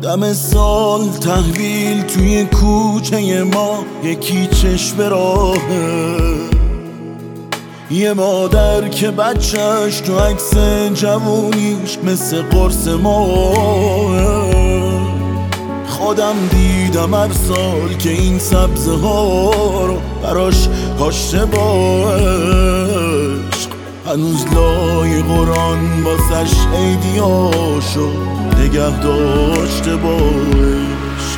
دم سال تحویل توی کوچه ما یکی چشم راهه، یه مادر که بچهش تو عکس جوونیش مثل قرص ماه. خودم دیدم هر سال که این سبزه ها رو براش کاشته با عشق، هنوز لای قرآن واسش عیدیاشو نگه داشته با عشق.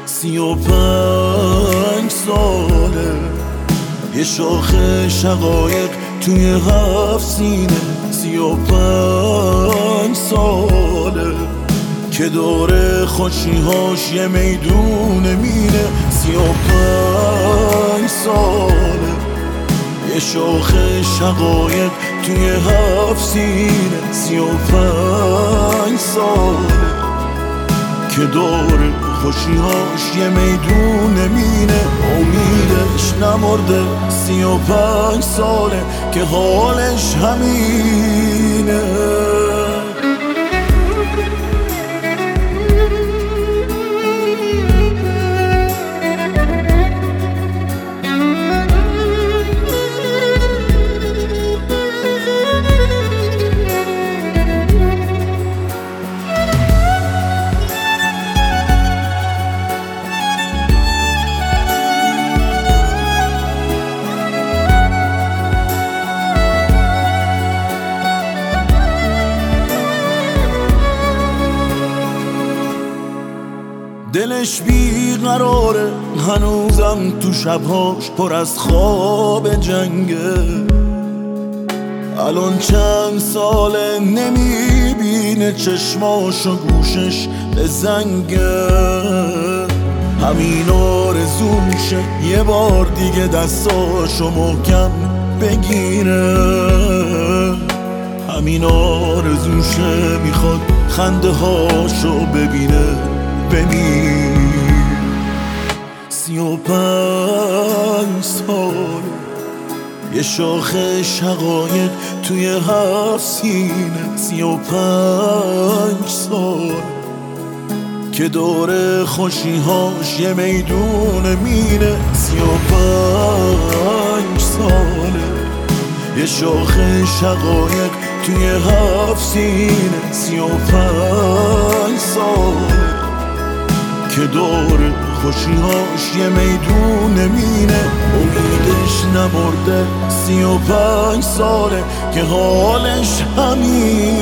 35 ساله یه شاخه شقایق توی 7 سینه، 35 ساله که داره خوشیهاش یه میدون مینه. 35 ساله یه شاخه شقایق توی 7 سینه، 35 ساله که داره خوشیهاش یه میدون مینه. امیدش نمرده، 35 ساله که حالش همینه. دلش بیقراره، هنوزم تو شبهاش پر از خواب جنگه. الان چند ساله نمیبینه چشماش و گوشش به زنگه. همین آرزوشه یه بار دیگه دستاشو محکم بگیره، همین آرزوشه میخواد خنده هاشو ببینه. 35 سال یه شاخه شقایق توی 7 سینه، 35 سال که داره خوشیهاش یه میدون مینه. 35 ساله یه شاخه شقایق توی 7 سینه، 35 ساله که داره خوشیهاش یه میدون مینه. امیدش نمرده، 35 ساله که حالش همین.